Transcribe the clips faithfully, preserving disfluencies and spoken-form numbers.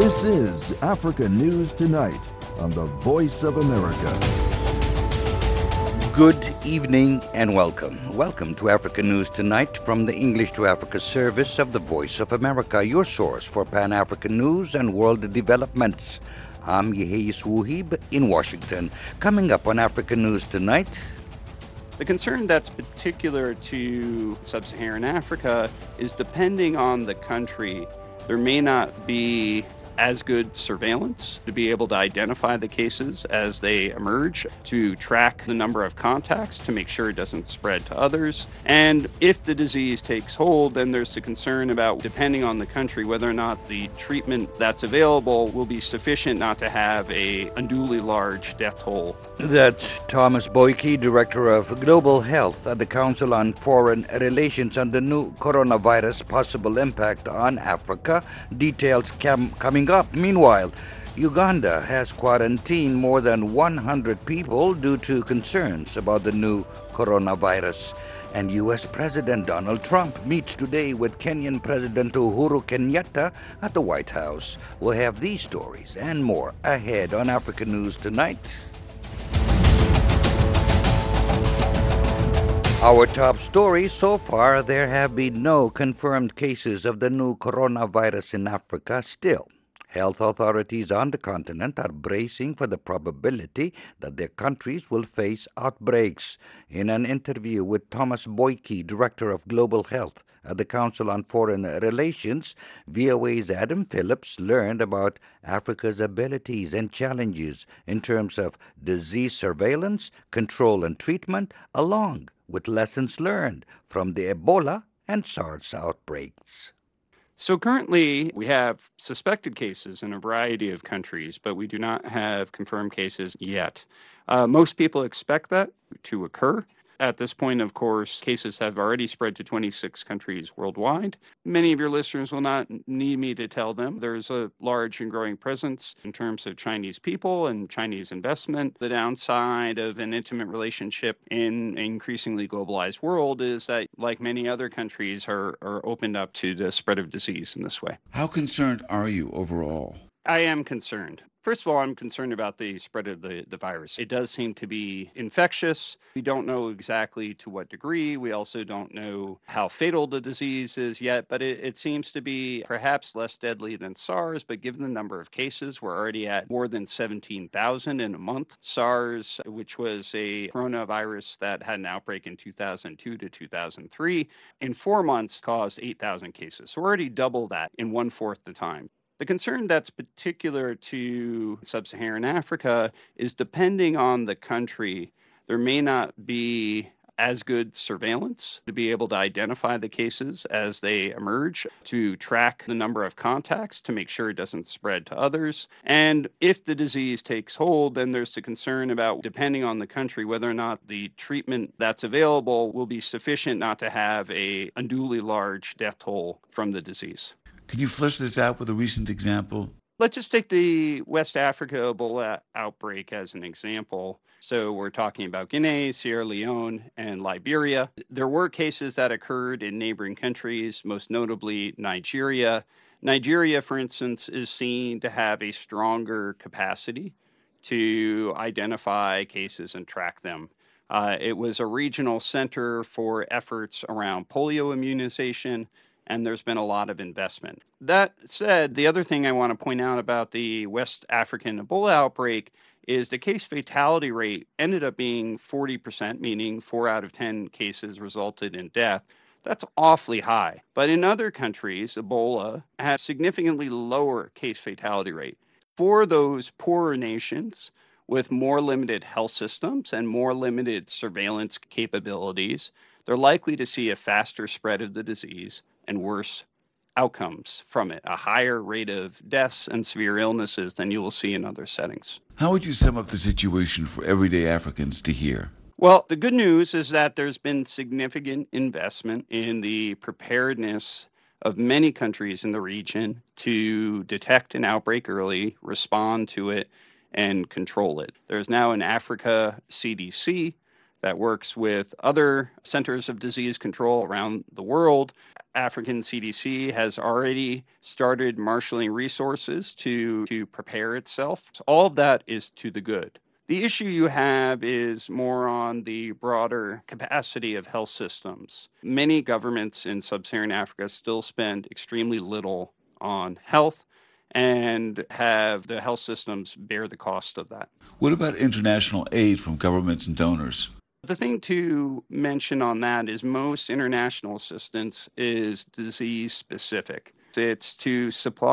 This is Africa News Tonight on the Voice of America. Good evening and welcome. Welcome to Africa News Tonight from the English to Africa service of the Voice of America, your source for Pan-African news and world developments. I'm Yeheyes Wuhib in Washington. Coming up on Africa News Tonight. The concern that's particular to sub-Saharan Africa is depending on the country, there may not be as good surveillance to be able to identify the cases as they emerge, to track the number of contacts to make sure it doesn't spread to others. And if the disease takes hold, then there's the concern about, depending on the country, whether or not the treatment that's available will be sufficient not to have a unduly large death toll. That's Thomas Boyke, Director of Global Health at the Council on Foreign Relations, on the new coronavirus possible impact on Africa. Details cam- coming up. Meanwhile, Uganda has quarantined more than one hundred people due to concerns about the new coronavirus. And U S President Donald Trump meets today with Kenyan President Uhuru Kenyatta at the White House. We'll have these stories and more ahead on Africa News Tonight. Our top story so far: there have been no confirmed cases of the new coronavirus in Africa still. Health authorities on the continent are bracing for the probability that their countries will face outbreaks. In an interview with Thomas Boyke, Director of Global Health at the Council on Foreign Relations, V O A's Adam Phillips learned about Africa's abilities and challenges in terms of disease surveillance, control and treatment, along with lessons learned from the Ebola and SARS outbreaks. So currently, we have suspected cases in a variety of countries, but we do not have confirmed cases yet. Uh, most people expect that to occur. At this point, of course, cases have already spread to twenty-six countries worldwide. Many of your listeners will not need me to tell them there's a large and growing presence in terms of Chinese people and Chinese investment. The downside of an intimate relationship in an increasingly globalized world is that, like many other countries, are, are opened up to the spread of disease in this way. How concerned are you overall? I am concerned. First of all, I'm concerned about the spread of the, the virus. It does seem to be infectious. We don't know exactly to what degree. We also don't know how fatal the disease is yet, but it, it seems to be perhaps less deadly than SARS. But given the number of cases, we're already at more than seventeen thousand in a month. SARS, which was a coronavirus that had an outbreak in two thousand two to two thousand three, in four months caused eight thousand cases. So we're already double that in one-fourth the time. The concern that's particular to sub-Saharan Africa is depending on the country, there may not be as good surveillance to be able to identify the cases as they emerge, to track the number of contacts to make sure it doesn't spread to others. And if the disease takes hold, then there's the concern about, depending on the country, whether or not the treatment that's available will be sufficient not to have a unduly large death toll from the disease. Can you flesh this out with a recent example? Let's just take the West Africa Ebola outbreak as an example. So we're talking about Guinea, Sierra Leone, and Liberia. There were cases that occurred in neighboring countries, most notably Nigeria. Nigeria, for instance, is seen to have a stronger capacity to identify cases and track them. Uh, it was a regional center for efforts around polio immunization, and there's been a lot of investment. That said, the other thing I want to point out about the West African Ebola outbreak is the case fatality rate ended up being forty percent, meaning four out of ten cases resulted in death. That's awfully high. But in other countries, Ebola had significantly lower case fatality rate. For those poorer nations with more limited health systems and more limited surveillance capabilities, they're likely to see a faster spread of the disease and worse outcomes from it, a higher rate of deaths and severe illnesses than you will see in other settings. How would you sum up the situation for everyday Africans to hear? Well, the good news is that there's been significant investment in the preparedness of many countries in the region to detect an outbreak early, respond to it, and control it. There's now an Africa C D C that works with other centers of disease control around the world. African C D C has already started marshaling resources to, to prepare itself. So all of that is to the good. The issue you have is more on the broader capacity of health systems. Many governments in sub-Saharan Africa still spend extremely little on health and have the health systems bear the cost of that. What about international aid from governments and donors? The thing to mention on that is most international assistance is disease specific. It's to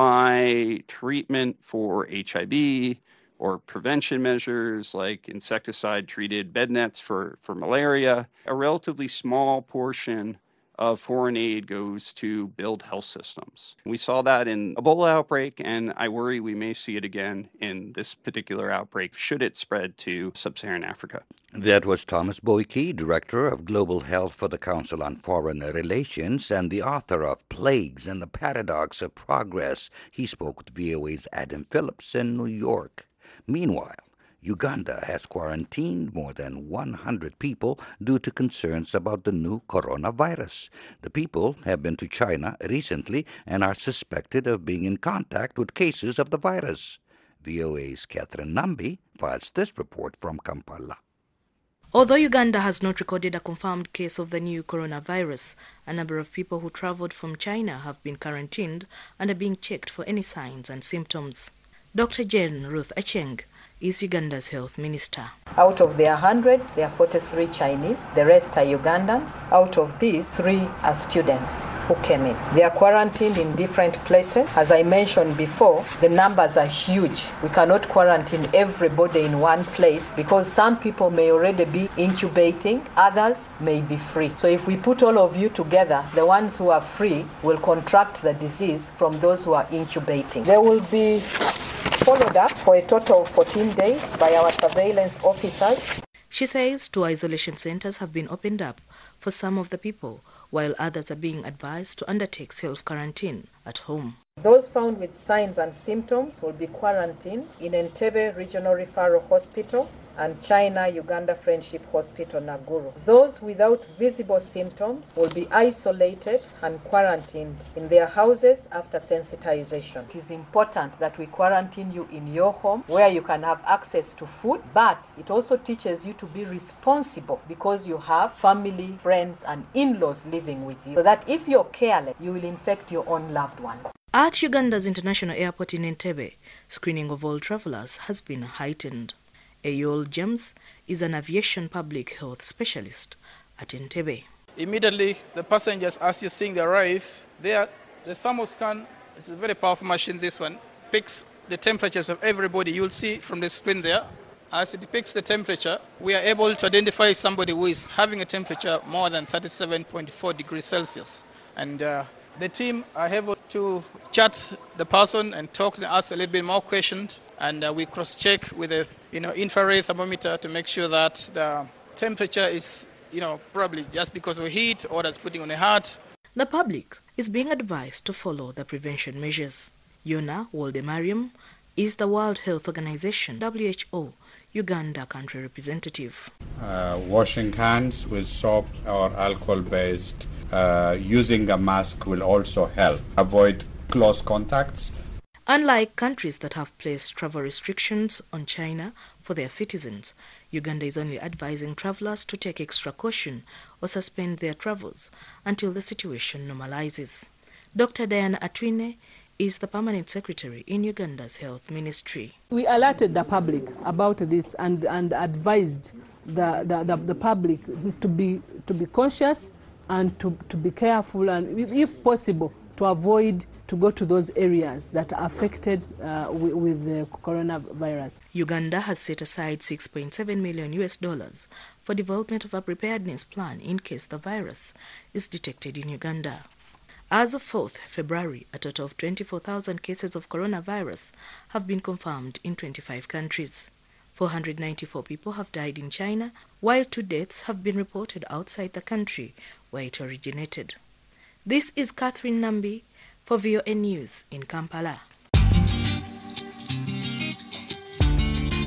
supply treatment for H I V or prevention measures like insecticide-treated bed nets for, for malaria. A relatively small portion of foreign aid goes to build health systems. We saw that in Ebola outbreak, and I worry we may see it again in this particular outbreak should it spread to sub-Saharan Africa. That was Thomas Boyke, Director of Global Health for the Council on Foreign Relations and the author of Plagues and the Paradox of Progress. He spoke with V O A's Adam Phillips in New York. Meanwhile, Uganda has quarantined more than one hundred people due to concerns about the new coronavirus. The people have been to China recently and are suspected of being in contact with cases of the virus. V O A's Catherine Nambi files this report from Kampala. Although Uganda has not recorded a confirmed case of the new coronavirus, a number of people who traveled from China have been quarantined and are being checked for any signs and symptoms. Doctor Jane Ruth Acheng is Uganda's health minister. Out of the one hundred, there are forty-three Chinese. The rest are Ugandans. Out of these, three are students who came in. They are quarantined in different places. As I mentioned before, the numbers are huge. We cannot quarantine everybody in one place because some people may already be incubating, others may be free. So if we put all of you together, the ones who are free will contract the disease from those who are incubating. They will be followed up for a total of fourteen days by our surveillance officers. She says two isolation centers have been opened up for some of the people, while others are being advised to undertake self-quarantine at home. Those found with signs and symptoms will be quarantined in Entebbe Regional Referral Hospital and China-Uganda Friendship Hospital, Naguru. Those without visible symptoms will be isolated and quarantined in their houses after sensitization. It is important that we quarantine you in your home where you can have access to food, but it also teaches you to be responsible because you have family, friends, and in-laws living with you, so that if you're careless, you will infect your own loved ones. At Uganda's International Airport in Entebbe, screening of all travelers has been heightened. Ayol James is an aviation public health specialist at Entebbe. Immediately, the passengers, as you're seeing they arrive, there, the thermoscan, it's a very powerful machine, this one, picks the temperatures of everybody. You'll see from the screen there. As it picks the temperature, we are able to identify somebody who is having a temperature more than thirty-seven point four degrees Celsius. And uh, the team are able to chat the person and talk to us a little bit more questions. And uh, we cross-check with a you know, infrared thermometer to make sure that the temperature is, you know, probably just because of heat or that's putting on the heart. The public is being advised to follow the prevention measures. Yona Woldemariam is the World Health Organization, W H O, Uganda country representative. Uh, washing hands with soap or alcohol-based, uh, using a mask will also help. Avoid close contacts. Unlike countries that have placed travel restrictions on China for their citizens, Uganda is only advising travelers to take extra caution or suspend their travels until the situation normalizes. Doctor Diana Atwine is the permanent secretary in Uganda's health ministry. We alerted the public about this and, and advised the, the, the, the public to be, to be cautious and to, to be careful and, if possible, to avoid to go to those areas that are affected uh, with, with the coronavirus. Uganda has set aside six point seven million U S dollars for development of a preparedness plan in case the virus is detected in Uganda. As of fourth February, a total of twenty-four thousand cases of coronavirus have been confirmed in twenty-five countries. four hundred ninety-four people have died in China, while two deaths have been reported outside the country where it originated. This is Catherine Nambi for V O A News in Kampala.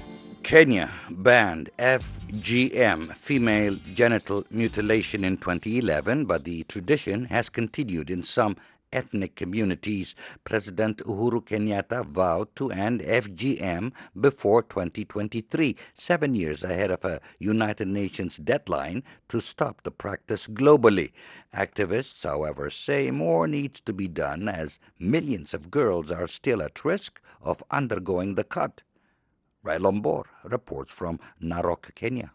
Kenya banned F G M, female genital mutilation, in twenty eleven, but the tradition has continued in some ethnic communities. President Uhuru Kenyatta vowed to end F G M before twenty twenty-three, seven years ahead of a United Nations deadline to stop the practice globally. Activists, however, say more needs to be done as millions of girls are still at risk of undergoing the cut. Railombor reports from Narok, Kenya.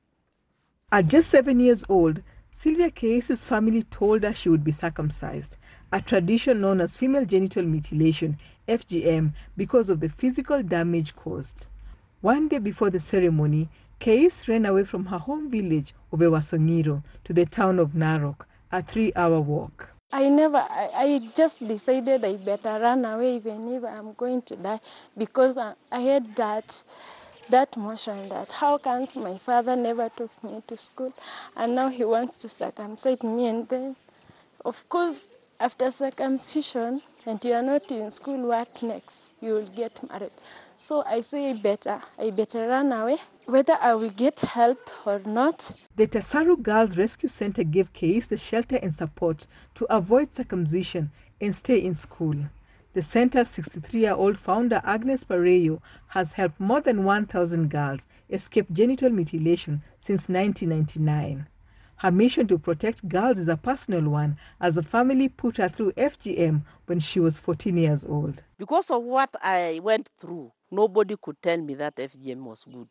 At just seven years old, Sylvia Keis's family told her she would be circumcised, a tradition known as female genital mutilation, F G M, because of the physical damage caused. One day before the ceremony, Keis ran away from her home village of Ewasongiro to the town of Narok, a three-hour walk. I never, I, I just decided I better run away even if I'm going to die, because I, I had that that motion that how comes my father never took me to school and now he wants to circumcise me, and then of course after circumcision and you are not in school, what next? You will get married. So I say better, I better run away, whether I will get help or not. The Tasaru Girls Rescue Center gave Keis the shelter and support to avoid circumcision and stay in school. The center's sixty-three-year-old founder, Agnes Pareyo, has helped more than one thousand girls escape genital mutilation since nineteen ninety-nine. Her mission to protect girls is a personal one, as the family put her through F G M when she was fourteen years old. Because of what I went through, nobody could tell me that F G M was good.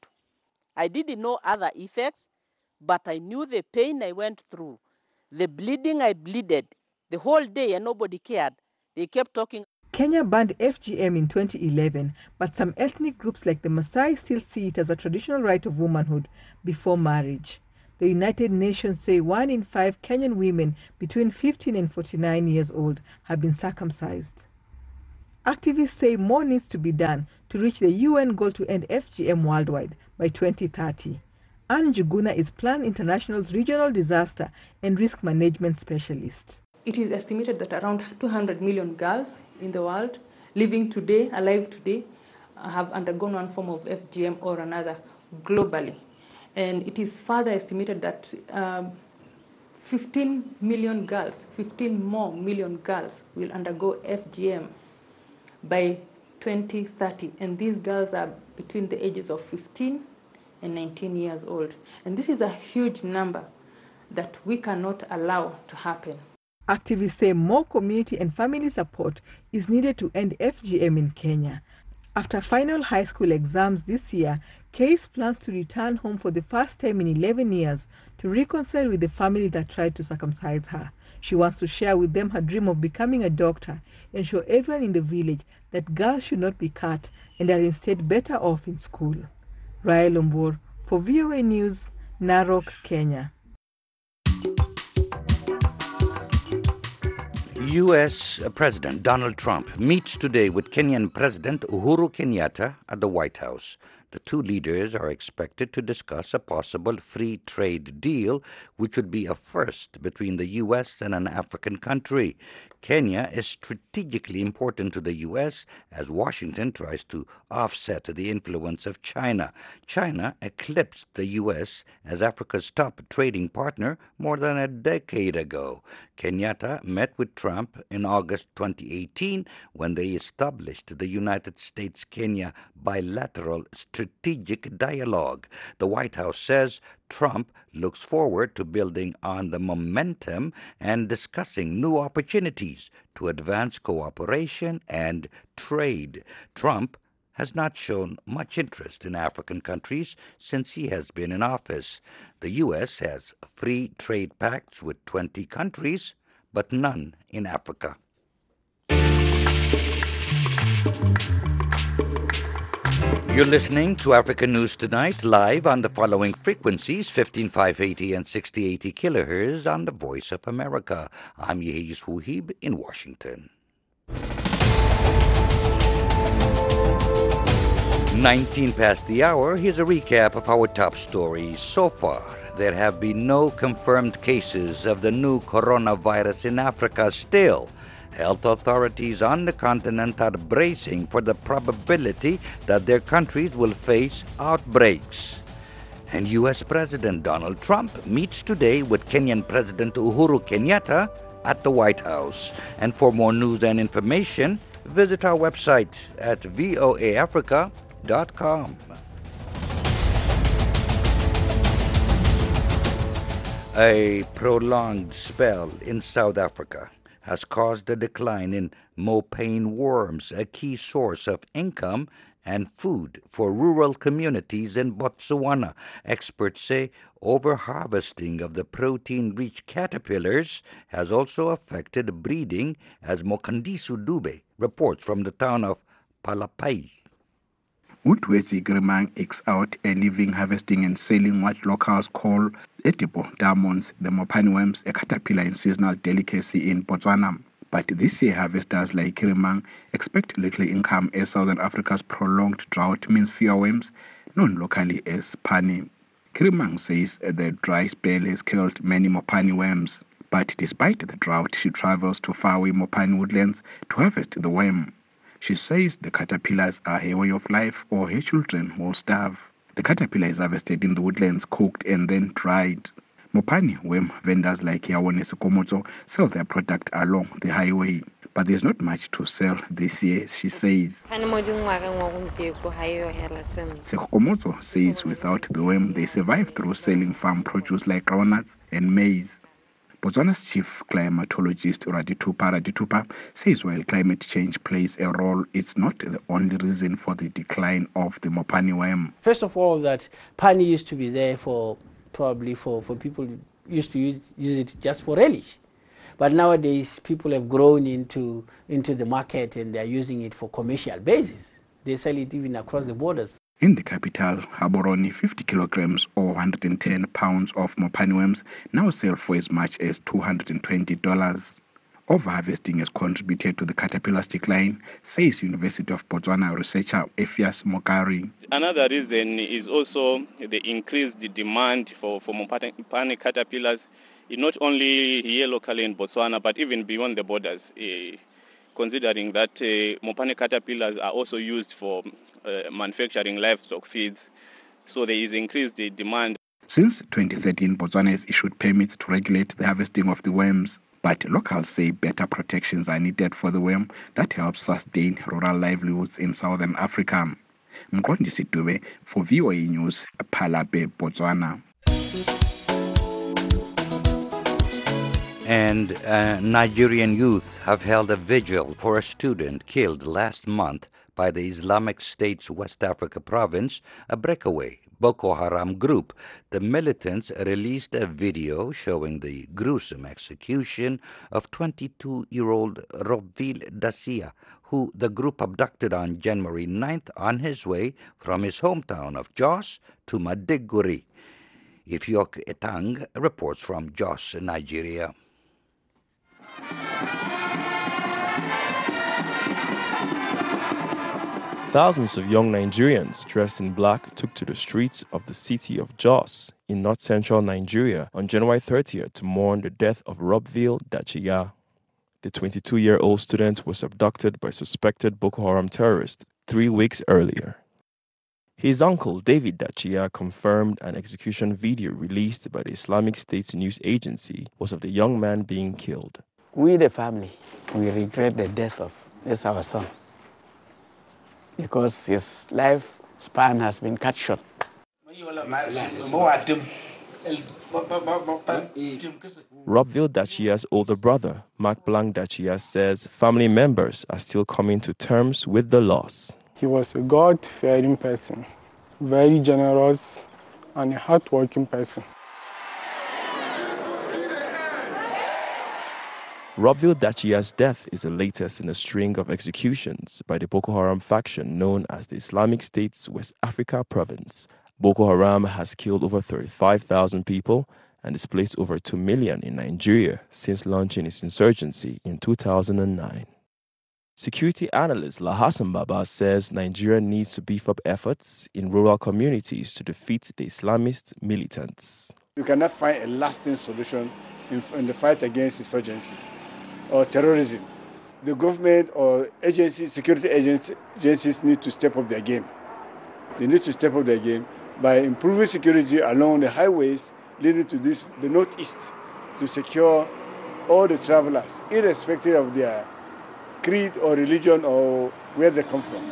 I didn't know other effects, but I knew the pain I went through, the bleeding I bleeded, the whole day, and nobody cared. They kept talking. Kenya banned F G M in twenty eleven, but some ethnic groups like the Maasai still see it as a traditional right of womanhood before marriage. The United Nations say one in five Kenyan women between fifteen and forty-nine years old have been circumcised. Activists say more needs to be done to reach the U N goal to end F G M worldwide by twenty thirty. Anne Juguna is Plan International's regional disaster and risk management specialist. It is estimated that around two hundred million girls in the world living today, alive today, have undergone one form of F G M or another globally. And it is further estimated that um, fifteen million girls, fifteen more million girls will undergo F G M by twenty thirty. And these girls are between the ages of fifteen and nineteen years old. And this is a huge number that we cannot allow to happen. Activists say more community and family support is needed to end F G M in Kenya. After final high school exams this year, Keis plans to return home for the first time in eleven years to reconcile with the family that tried to circumcise her. She wants to share with them her dream of becoming a doctor and show everyone in the village that girls should not be cut and are instead better off in school. Railombor for V O A News, Narok, Kenya. U S President Donald Trump meets today with Kenyan President Uhuru Kenyatta at the White House. The two leaders are expected to discuss a possible free trade deal, which would be a first between the U S and an African country. Kenya is strategically important to the U S as Washington tries to offset the influence of China. China eclipsed the U S as Africa's top trading partner more than a decade ago. Kenyatta met with Trump in August twenty eighteen when they established the United States-Kenya bilateral strategic dialogue. The White House says Trump looks forward to building on the momentum and discussing new opportunities to advance cooperation and trade. Trump has not shown much interest in African countries since he has been in office. The U S has free trade pacts with twenty countries, but none in Africa. You're listening to Africa News Tonight, live on the following frequencies, fifteen five eighty and sixty eighty kilohertz on the Voice of America. I'm Yehis Wuhib in Washington. nineteen past the hour, here's a recap of our top stories. So far, there have been no confirmed cases of the new coronavirus in Africa. Still, Health authorities on the continent are bracing for the probability that their countries will face outbreaks. And U S President Donald Trump meets today with Kenyan President Uhuru Kenyatta at the White House. And for more news and information, visit our website at voa africa dot com. A prolonged spell in South Africa has caused a decline in mopane worms, a key source of income and food for rural communities in Botswana. Experts say overharvesting of the protein-rich caterpillars has also affected breeding, as Mokandisu Dube reports from the town of Palapai. Utwesi Grimang ekes out a living harvesting and selling what locals call edible diamonds, the mopane worms, a caterpillar and seasonal delicacy in Botswana. But this year, harvesters like Grimang expect little income as Southern Africa's prolonged drought means fewer worms, known locally as pani. Grimang says the dry spell has killed many mopane worms, but despite the drought, she travels to faraway mopane woodlands to harvest the worm. She says the caterpillars are her way of life, or her children will starve. The caterpillar is harvested in the woodlands, cooked and then dried. Mopane worm vendors like Yawone Sekomotso sell their product along the highway, but there's not much to sell this year, she says. Sekomotso says without the worm, they survive through selling farm produce like groundnuts and maize. Botswana's chief climatologist Raditupa Raditupa says while climate change plays a role, it's not the only reason for the decline of the mopane worm. First of all, that pani used to be there for probably for, for people used to use, use it just for relish. But nowadays people have grown into, into the market and they're using it for commercial basis. They sell it even across the borders. In the capital, Gaborone, fifty kilograms or one hundred ten pounds of mopane worms now sell for as much as two hundred twenty dollars. Overharvesting has contributed to the caterpillar's decline, says University of Botswana researcher Ephias Mokari. Another reason is also the increased demand for, for mopane caterpillars, not only here locally in Botswana, but even beyond the borders. Uh, considering that uh, mopane caterpillars are also used for uh, manufacturing livestock feeds. So there is increased demand. Since twenty thirteen, Botswana has issued permits to regulate the harvesting of the worms. But locals say better protections are needed for the worm that helps sustain rural livelihoods in Southern Africa. Mqondisi Dube for V O A News, Palape, Botswana. And uh, Nigerian youth have held a vigil for a student killed last month by the Islamic State's West Africa province, a breakaway Boko Haram group. The militants released a video showing the gruesome execution of twenty-two-year-old Robville Dacia, who the group abducted on January ninth on his way from his hometown of Jos to Maiduguri. Ifyok Etang reports from Jos, Nigeria. Thousands of young Nigerians dressed in black took to the streets of the city of Jos in north-central Nigeria on January thirtieth to mourn the death of Robville Dacia. The twenty-two-year-old student was abducted by suspected Boko Haram terrorists three weeks earlier. His uncle, David Dacia, confirmed an execution video released by the Islamic State's news agency was of the young man being killed. We, the family, we regret the death of this our son, because his life span has been cut short. Robville Dacia's older brother, Mark Blanc Dacia, says family members are still coming to terms with the loss. He was a God-fearing person, very generous and a hard-working person. Robville Dacia's death is the latest in a string of executions by the Boko Haram faction known as the Islamic State's West Africa province. Boko Haram has killed over thirty-five thousand people and displaced over two million in Nigeria since launching its insurgency in two thousand nine. Security analyst Lahassan Baba says Nigeria needs to beef up efforts in rural communities to defeat the Islamist militants. You cannot find a lasting solution in, in the fight against insurgency or terrorism the government or agencies, security agencies, agencies need to step up their game. They need to step up their game by improving security along the highways leading to this, the northeast, to secure all the travelers, irrespective of their creed or religion or where they come from.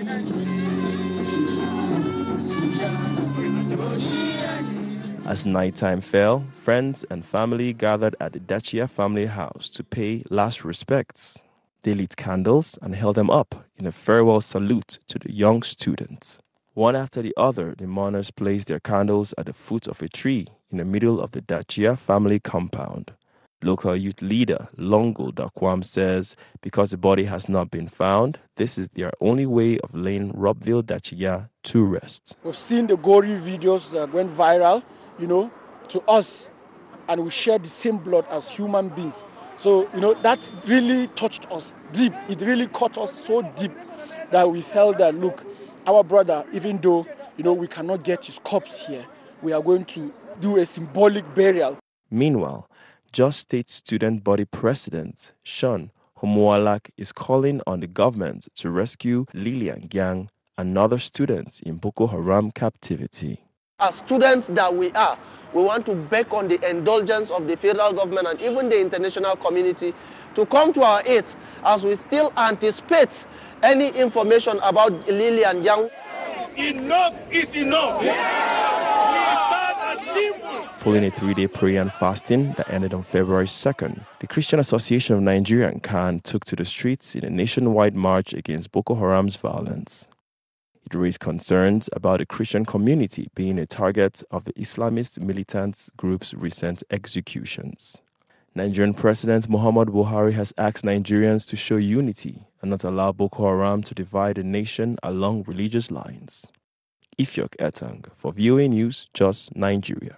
As nighttime fell, friends and family gathered at the Dachia family house to pay last respects. They lit candles and held them up in a farewell salute to the young students. One after the other, the mourners placed their candles at the foot of a tree in the middle of the Dachia family compound. Local youth leader Longo Dakwam says because the body has not been found, this is their only way of laying Robbville Dachia to rest. We've seen the gory videos that went viral, you know, to us, and we share the same blood as human beings. So, you know, that really touched us deep. It really caught us so deep that we felt that, look, our brother, even though, you know, we cannot get his corpse here, we are going to do a symbolic burial. Meanwhile, Jos State Student Body President Sean Homoalak is calling on the government to rescue Lilian Gyang and other students in Boko Haram captivity. As students that we are, we want to beg on the indulgence of the federal government and even the international community to come to our aid as we still anticipate any information about Lilian Gyang. Enough is enough. Yeah. We stand as simple. Following a three-day prayer and fasting that ended on February second, the Christian Association of Nigeria and C A N took to the streets in a nationwide march against Boko Haram's violence. It raised concerns about the Christian community being a target of the Islamist militant group's recent executions. Nigerian President Muhammadu Buhari has asked Nigerians to show unity and not allow Boko Haram to divide the nation along religious lines. Ifyok Etang for V O A News, Jos, Nigeria.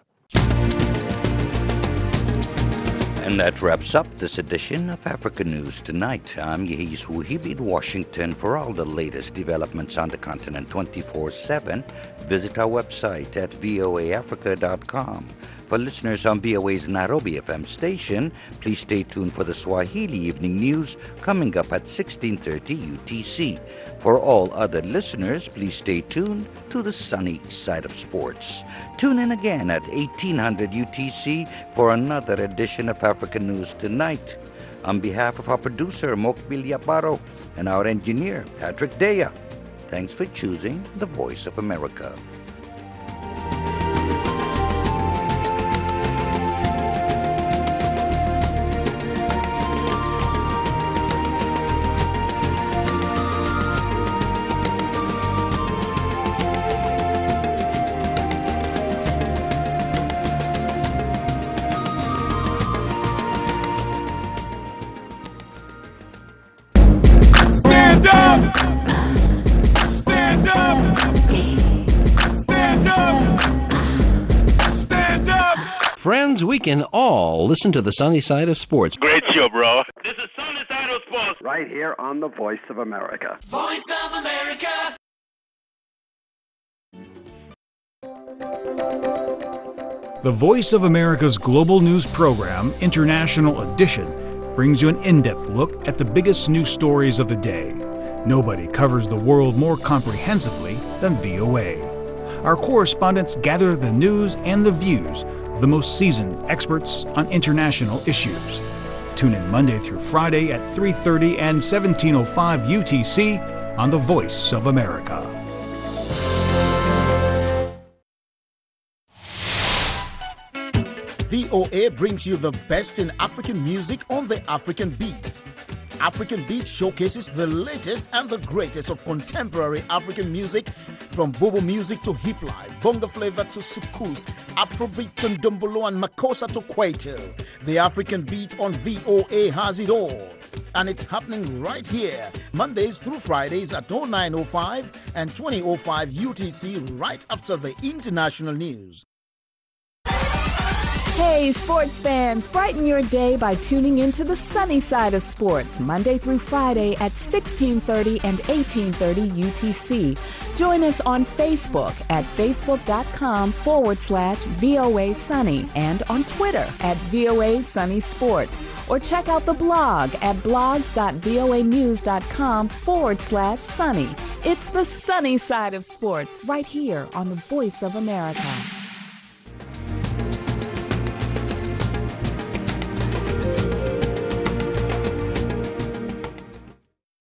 And that wraps up this edition of Africa News Tonight. I'm Yehis Wuhibi in Washington. For all the latest developments on the continent twenty-four seven, visit our website at voa africa dot com. For listeners on V O A's Nairobi F M station, please stay tuned for the Swahili Evening News coming up at sixteen thirty U T C. For all other listeners, please stay tuned to the sunny side of sports. Tune in again at eighteen hundred U T C for another edition of Africa News Tonight. On behalf of our producer, Mokbil Yaparo, and our engineer, Patrick Dea, thanks for choosing the Voice of America. Stand up! Stand up! Stand up! Stand up! Friends, we can all listen to the sunny side of sports. Great show, bro. This is Sunny Side of Sports. Right here on the Voice of America. Voice of America. The Voice of America's global news program, International Edition, brings you an in-depth look at the biggest news stories of the day. Nobody covers the world more comprehensively than V O A. Our correspondents gather the news and the views of the most seasoned experts on international issues. Tune in Monday through Friday at three thirty and seventeen oh five U T C on The Voice of America. V O A brings you the best in African music on the African Beat. African Beat showcases the latest and the greatest of contemporary African music, from bobo music to hip life, bongo flavor to soukous, Afrobeat to ndombolo and makossa to kwaito. The African Beat on V O A has it all. And it's happening right here, Mondays through Fridays at oh nine oh five and twenty oh five U T C, right after the international news. Hey, sports fans, brighten your day by tuning into the sunny side of sports, Monday through Friday at sixteen thirty and eighteen thirty U T C. Join us on Facebook at facebook.com forward slash VOA Sunny and on Twitter at VOA Sunny Sports. Or check out the blog at blogs.voanews.com forward slash sunny. It's the sunny side of sports right here on the Voice of America.